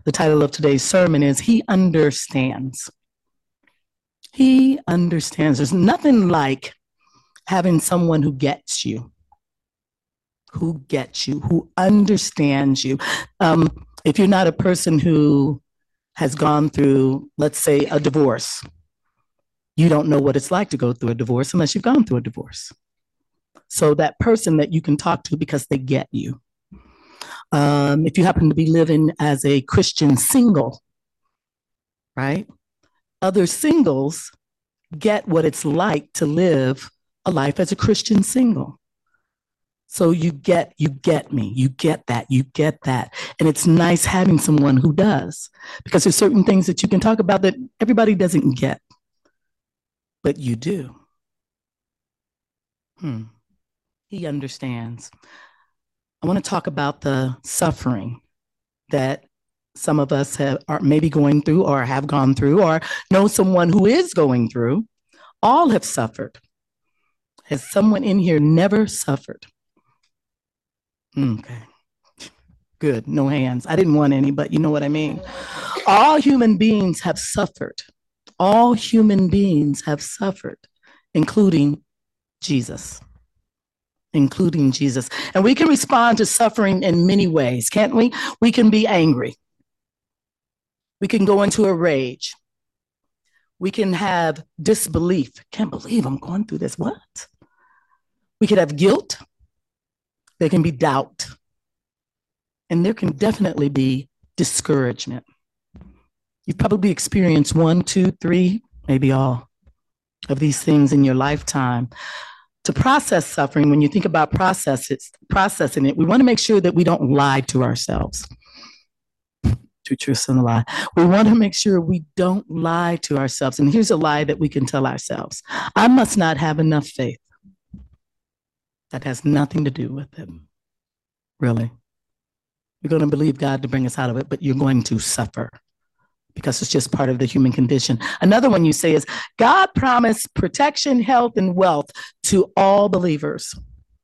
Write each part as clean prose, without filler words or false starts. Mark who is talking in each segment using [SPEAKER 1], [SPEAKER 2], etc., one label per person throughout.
[SPEAKER 1] The title of today's sermon is He Understands. He understands. There's nothing like having someone who gets you, who understands you. If you're not a person who has gone through, let's say, a divorce, you don't know what it's like to go through a divorce unless you've gone through a divorce. So that person that you can talk to because they get you. If you happen to be living as a Christian single, right? Other singles get what it's like to live a life as a Christian single. So you get me, you get that. And it's nice having someone who does, because there's certain things that you can talk about that everybody doesn't get, but you do. He understands. I want to talk about the suffering that some of us are maybe going through or have gone through or know someone who is going through. All have suffered. Has someone in here never suffered? Okay. Good. No hands. I didn't want any, but you know what I mean. All human beings have suffered. All human beings have suffered, including Jesus. Including Jesus. And we can respond to suffering in many ways, can't we? We can be angry. We can go into a rage. We can have disbelief. Can't believe I'm going through this. What? We could have guilt. There can be doubt. And there can definitely be discouragement. You've probably experienced 1, 2, 3, maybe all of these things in your lifetime. To process suffering, when you think about processing it, we want to make sure that we don't lie to ourselves. Two truths and a lie. We want to make sure we don't lie to ourselves. And here's a lie that we can tell ourselves. I must not have enough faith. That has nothing to do with it. Really. You're going to believe God to bring us out of it, but you're going to suffer because it's just part of the human condition. Another one you say is, God promised protection, health, and wealth to all believers.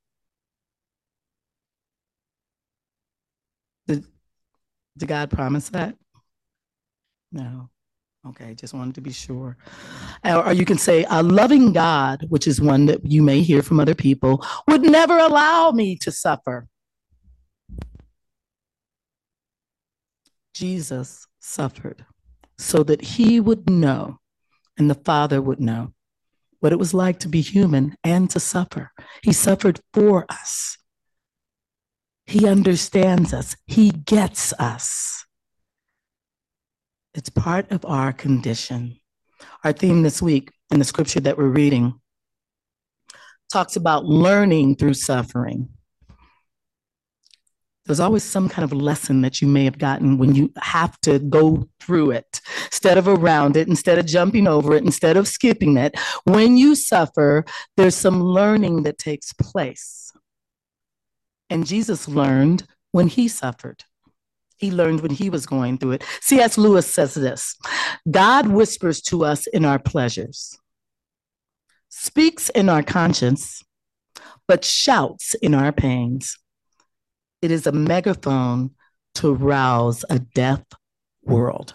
[SPEAKER 1] Did God promise that? No. Okay, just wanted to be sure. Or you can say, a loving God, which is one that you may hear from other people, would never allow me to suffer. Jesus suffered so that he would know and the Father would know what it was like to be human and to suffer. He suffered for us. He understands us. He gets us. It's part of our condition. Our theme this week in the scripture that we're reading talks about learning through suffering. There's always some kind of lesson that you may have gotten when you have to go through it, instead of around it, instead of jumping over it, instead of skipping it. When you suffer, there's some learning that takes place. And Jesus learned when he suffered. He learned when he was going through it. C.S. Lewis says this: God whispers to us in our pleasures, speaks in our conscience, but shouts in our pains. It is a megaphone to rouse a deaf world.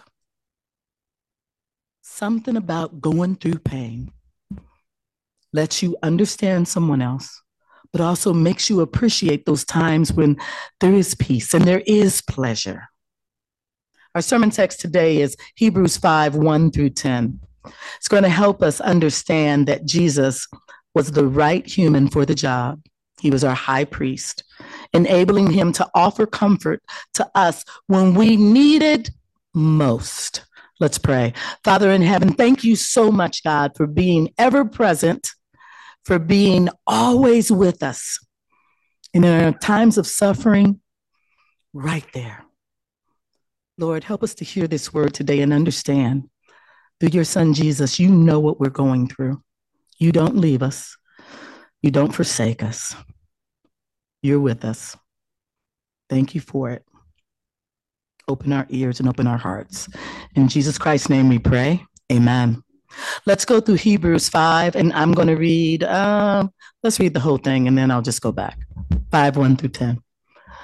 [SPEAKER 1] Something about going through pain lets you understand someone else, but also makes you appreciate those times when there is peace and there is pleasure. Our sermon text today is Hebrews 5, 1 through 10. It's going to help us understand that Jesus was the right human for the job. He was our high priest, enabling him to offer comfort to us when we needed most. Let's pray. Father in heaven, thank you so much, God, for being ever present, for being always with us. And in our times of suffering, right there. Lord, help us to hear this word today and understand through your son, Jesus, you know what we're going through. You don't leave us. You don't forsake us. You're with us. Thank you for it. Open our ears and open our hearts. In Jesus Christ's name we pray. Amen. Let's go through Hebrews 5, and I'm going to read, let's read the whole thing, and then I'll just go back. 5, 1 through 10.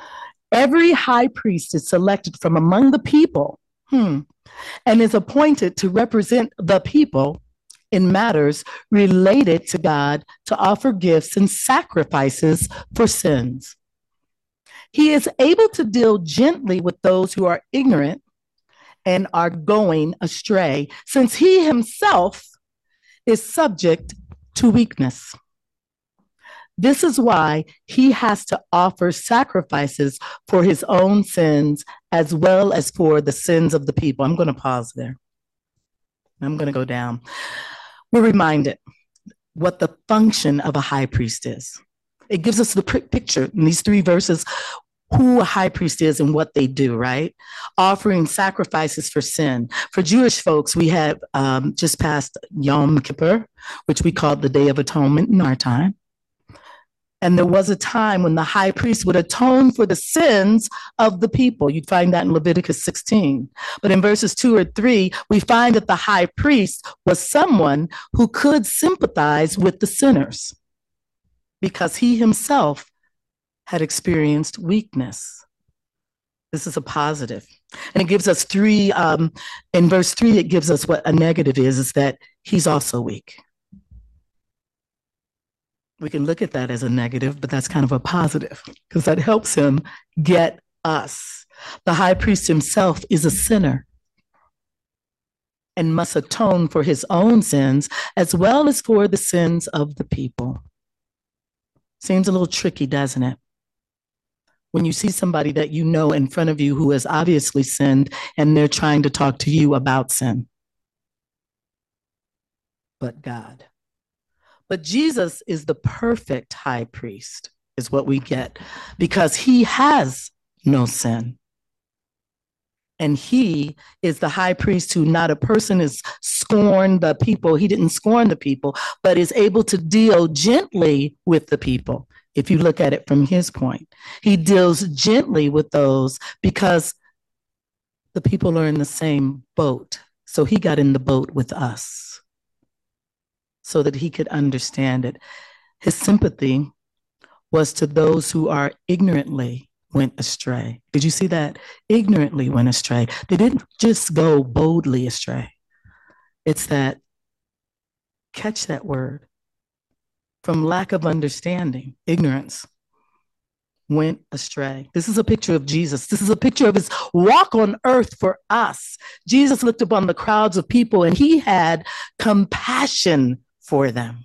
[SPEAKER 1] Every high priest is selected from among the people, and is appointed to represent the people in matters related to God, to offer gifts and sacrifices for sins. He is able to deal gently with those who are ignorant and are going astray, since he himself is subject to weakness. This is why he has to offer sacrifices for his own sins as well as for the sins of the people. I'm going to pause there. I'm going to go down. We're reminded what the function of a high priest is. It gives us the picture in these 3 verses who a high priest is and what they do, right? Offering sacrifices for sin. For Jewish folks, we have just passed Yom Kippur, which we call the Day of Atonement in our time. And there was a time when the high priest would atone for the sins of the people. You'd find that in Leviticus 16. But in verses 2 or 3, we find that the high priest was someone who could sympathize with the sinners because he himself had experienced weakness. This is a positive. And it gives us 3, in verse 3, it gives us what a negative is that he's also weak. We can look at that as a negative, but that's kind of a positive because that helps him get us. The high priest himself is a sinner and must atone for his own sins as well as for the sins of the people. Seems a little tricky, doesn't it? When you see somebody that you know in front of you who has obviously sinned and they're trying to talk to you about sin. But God. But Jesus is the perfect high priest, is what we get, because he has no sin. And he is the high priest who not a person is scorned the people. He didn't scorn the people, but is able to deal gently with the people. If you look at it from his point, he deals gently with those because the people are in the same boat. So he got in the boat with us so that he could understand it. His sympathy was to those who are ignorantly went astray. Did you see that? Ignorantly went astray. They didn't just go boldly astray. It's that, catch that word, from lack of understanding, ignorance, went astray. This is a picture of Jesus. This is a picture of his walk on earth for us. Jesus looked upon the crowds of people and he had compassion for them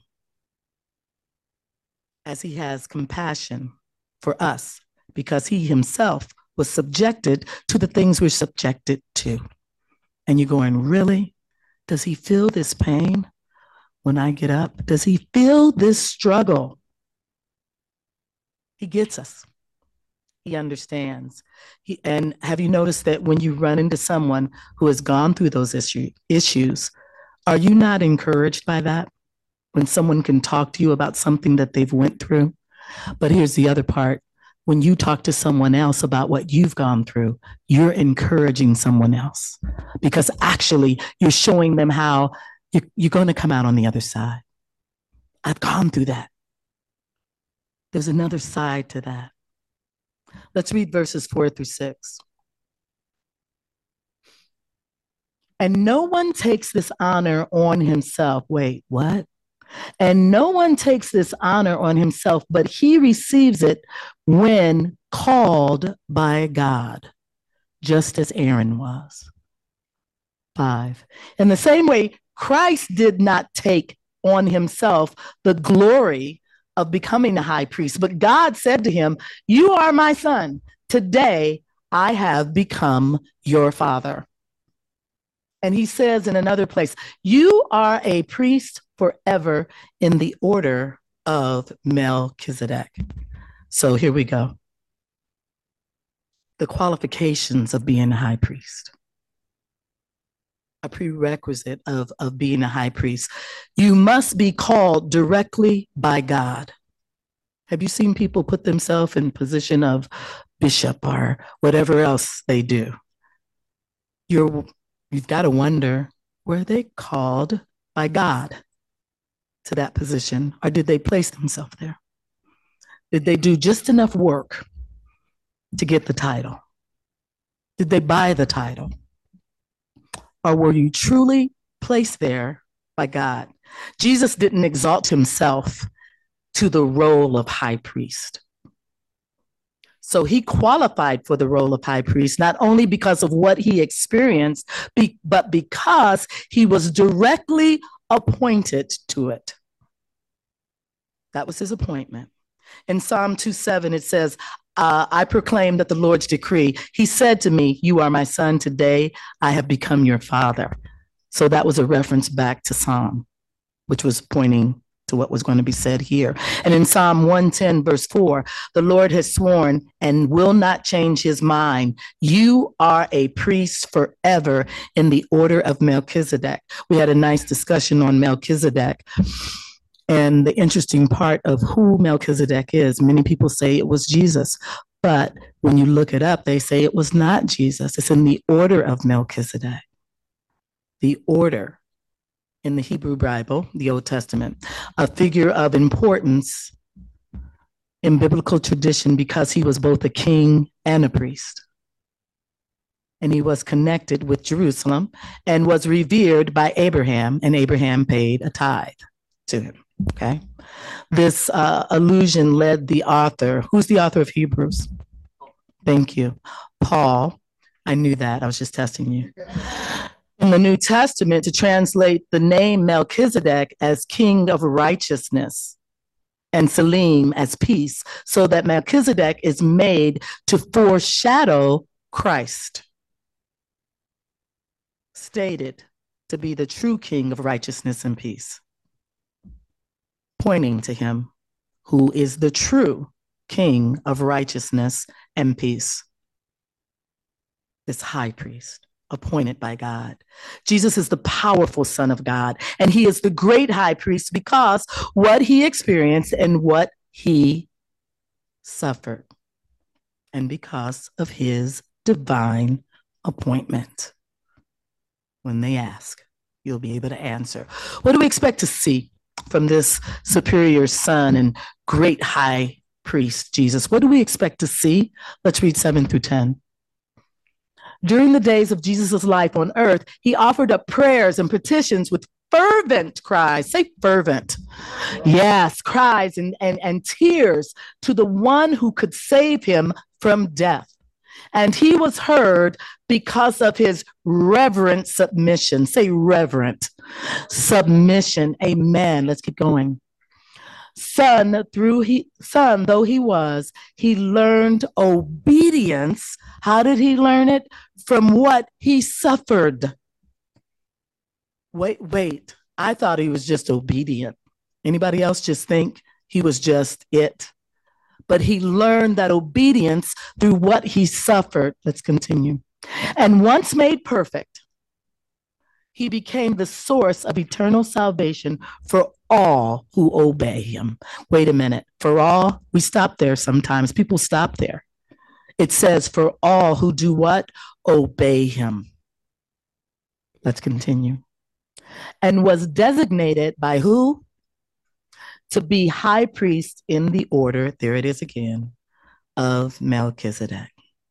[SPEAKER 1] as he has compassion for us because he himself was subjected to the things we're subjected to. And you're going, really? Does he feel this pain when I get up? Does he feel this struggle? He gets us. He understands. And have you noticed that when you run into someone who has gone through those issues, are you not encouraged by that? When someone can talk to you about something that they've went through. But here's the other part. When you talk to someone else about what you've gone through, you're encouraging someone else because actually you're showing them how you're going to come out on the other side. I've gone through that. There's another side to that. Let's read verses 4 through 6. And no one takes this honor on himself. Wait, what? And no one takes this honor on himself, but he receives it when called by God, just as Aaron was. 5. In the same way, Christ did not take on himself the glory of becoming a high priest, but God said to him, "You are my son. Today I have become your father." And he says in another place, "You are a priest forever in the order of Melchizedek." So here we go. The qualifications of being a high priest. A prerequisite of being a high priest. You must be called directly by God. Have you seen people put themselves in position of bishop or whatever else they do? You've got to wonder, were they called by God to that position, or did they place themselves there? Did they do just enough work to get the title? Did they buy the title? Or were you truly placed there by God? Jesus didn't exalt himself to the role of high priest. So he qualified for the role of high priest, not only because of what he experienced, but because he was directly appointed to it. That was his appointment. In Psalm 2:7, it says, I proclaim that the Lord's decree. He said to me, you are my son. Today I have become your father. So that was a reference back to Psalm, which was pointing to what was going to be said here. And in Psalm 110, verse 4, the Lord has sworn and will not change his mind. You are a priest forever in the order of Melchizedek. We had a nice discussion on Melchizedek. And the interesting part of who Melchizedek is, many people say it was Jesus, but when you look it up, they say it was not Jesus. It's in the order of Melchizedek. The order in the Hebrew Bible, the Old Testament, a figure of importance in biblical tradition because he was both a king and a priest. And he was connected with Jerusalem and was revered by Abraham, and Abraham paid a tithe to him. Okay. This allusion led the author. Who's the author of Hebrews? Thank you. Paul. I knew that. I was just testing you. In the New Testament, to translate the name Melchizedek as king of righteousness and Salem as peace, so that Melchizedek is made to foreshadow Christ, stated to be the true king of righteousness and peace, pointing to him who is the true king of righteousness and peace, this high priest appointed by God. Jesus is the powerful Son of God, and he is the great high priest because what he experienced and what he suffered, and because of his divine appointment. When they ask, you'll be able to answer. What do we expect to see from this superior Son and great high priest, Jesus? What do we expect to see? Let's read 7 through 10. During the days of Jesus' life on earth, he offered up prayers and petitions with fervent cries. Say fervent. Yes, cries and tears to the one who could save him from death. And he was heard because of his reverent submission. Say reverent submission. Amen. Let's keep going. Son, though he was, he learned obedience. How did he learn it? From what he suffered. Wait. I thought he was just obedient. Anybody else just think he was just it? But he learned that obedience through what he suffered. Let's continue. And once made perfect, he became the source of eternal salvation for all who obey him. Wait a minute. For all, we stop there sometimes. People stop there. It says for all who do what? Obey him. Let's continue. And was designated by who? To be high priest in the order, there it is again, of Melchizedek.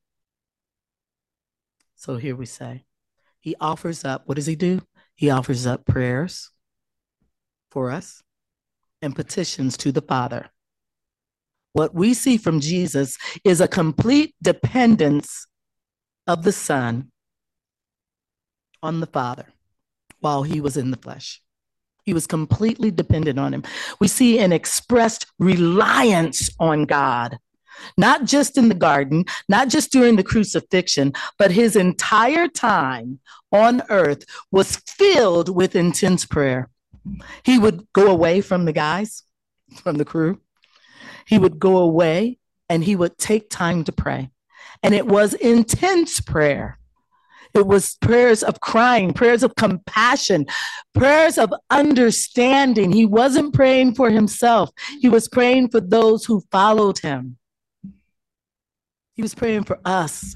[SPEAKER 1] So here we say, he offers up, what does he do? He offers up prayers for us and petitions to the Father. What we see from Jesus is a complete dependence of the Son on the Father while he was in the flesh. He was completely dependent on him. We see an expressed reliance on God, not just in the garden, not just during the crucifixion, but his entire time on earth was filled with intense prayer. He would go away from the guys, from the crew. He would go away and he would take time to pray. And it was intense prayer. It was prayers of crying, prayers of compassion, prayers of understanding. He wasn't praying for himself. He was praying for those who followed him. He was praying for us.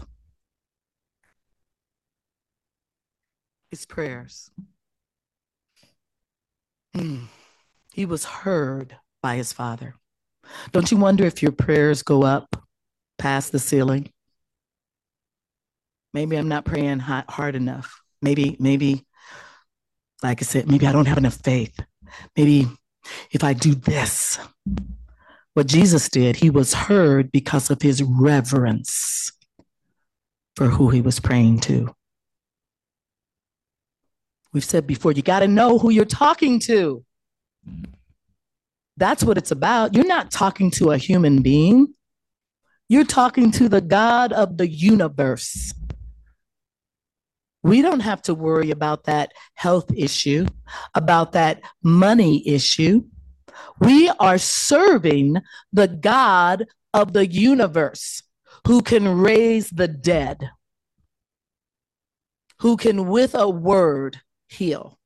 [SPEAKER 1] His prayers. He was heard by his Father. Don't you wonder if your prayers go up past the ceiling? Maybe I'm not praying hard enough. Maybe, like I said, maybe I don't have enough faith. Maybe if I do this, what Jesus did, he was heard because of his reverence for who he was praying to. We've said before, you got to know who you're talking to. That's what it's about. You're not talking to a human being. You're talking to the God of the universe. We don't have to worry about that health issue, about that money issue. We are serving the God of the universe who can raise the dead, who can, with a word, heal.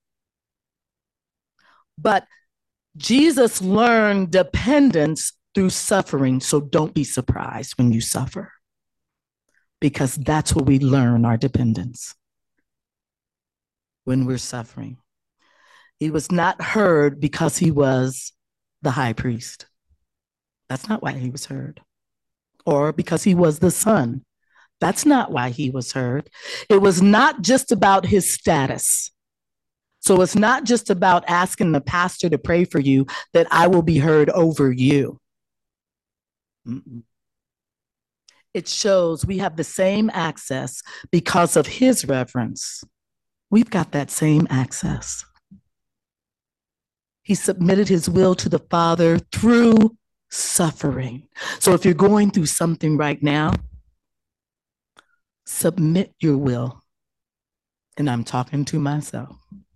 [SPEAKER 1] But Jesus learned dependence through suffering. So don't be surprised when you suffer, because that's where we learn our dependence, when we're suffering. He was not heard because he was the high priest. That's not why he was heard. Or because he was the son. That's not why he was heard. It was not just about his status. So it's not just about asking the pastor to pray for you that I will be heard over you. Mm-mm. It shows we have the same access because of his reverence. We've got that same access. He submitted his will to the Father through suffering. So if you're going through something right now, submit your will. And I'm talking to myself.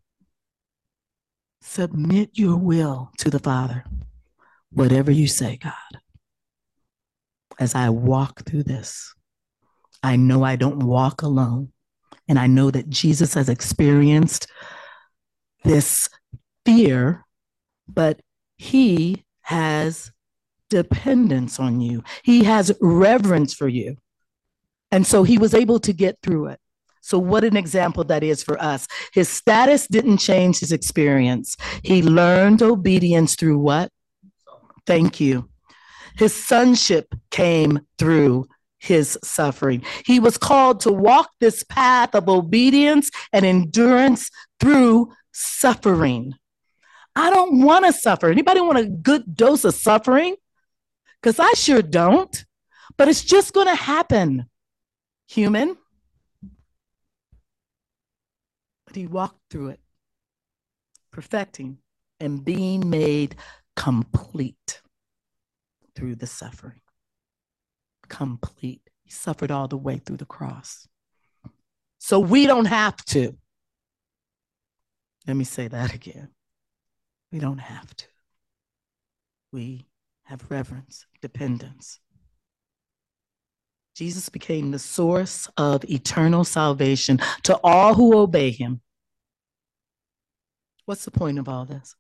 [SPEAKER 1] Submit your will to the Father. Whatever you say, God. As I walk through this, I know I don't walk alone. And I know that Jesus has experienced this fear, but he has dependence on you. He has reverence for you. And so he was able to get through it. So what an example that is for us. His status didn't change his experience. He learned obedience through what? Thank you. His sonship came through his suffering. He was called to walk this path of obedience and endurance through suffering. I don't want to suffer. Anybody want a good dose of suffering? Because I sure don't. But it's just going to happen, human. But he walked through it, perfecting and being made complete through the suffering. Complete. He suffered all the way through the cross. So we don't have to. Let me say that again. We don't have to. We have reverence, dependence. Jesus became the source of eternal salvation to all who obey him. What's the point of all this?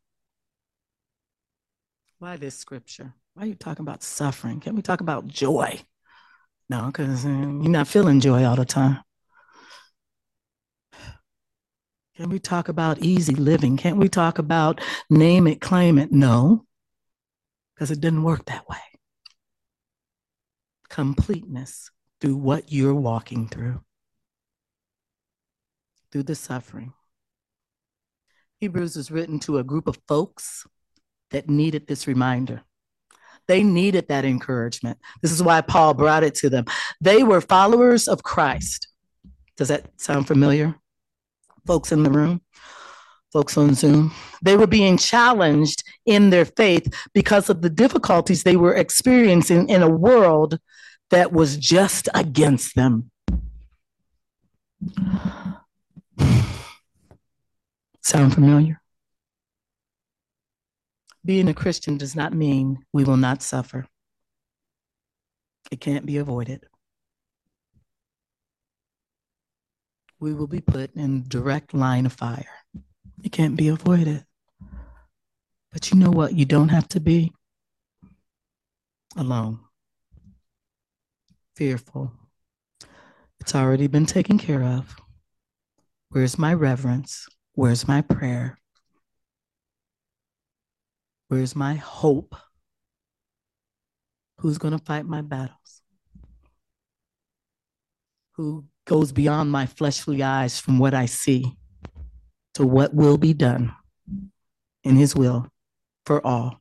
[SPEAKER 1] Why this scripture? Why are you talking about suffering? Can't we talk about joy? No, because you're not feeling joy all the time. Can we talk about easy living? Can't we talk about name it, claim it? No, because it didn't work that way. Completeness through what you're walking through the suffering. Hebrews is written to a group of folks that needed this reminder. They needed that encouragement. This is why Paul brought it to them. They were followers of Christ. Does that sound familiar? Folks in the room, folks on Zoom. They were being challenged in their faith because of the difficulties they were experiencing in a world that was just against them. Sound familiar? Being a Christian does not mean we will not suffer. It can't be avoided. We will be put in direct line of fire. It can't be avoided. But you know what? You don't have to be alone, fearful. It's already been taken care of. Where's my reverence? Where's my prayer? Where's my hope? Who's going to fight my battles? Who goes beyond my fleshly eyes from what I see to what will be done in his will for all.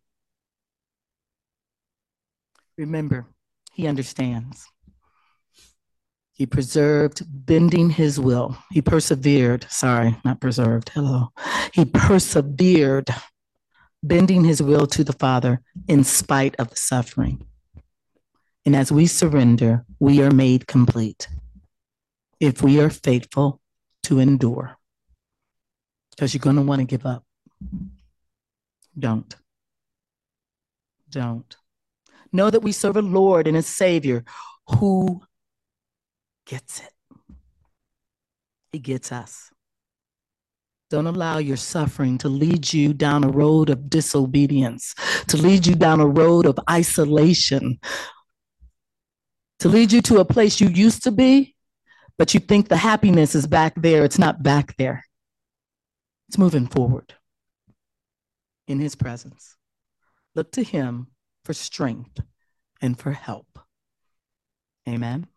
[SPEAKER 1] Remember, he understands. He preserved, bending his will. He persevered, sorry, not preserved, hello. He persevered, bending his will to the Father in spite of the suffering. And as we surrender, we are made complete if we are faithful to endure. Because you're going to want to give up. Don't. Know that we serve a Lord and a Savior who gets it. He gets us. Don't allow your suffering to lead you down a road of disobedience, to lead you down a road of isolation, to lead you to a place you used to be, but you think the happiness is back there. It's not back there. It's moving forward in his presence. Look to him for strength and for help. Amen.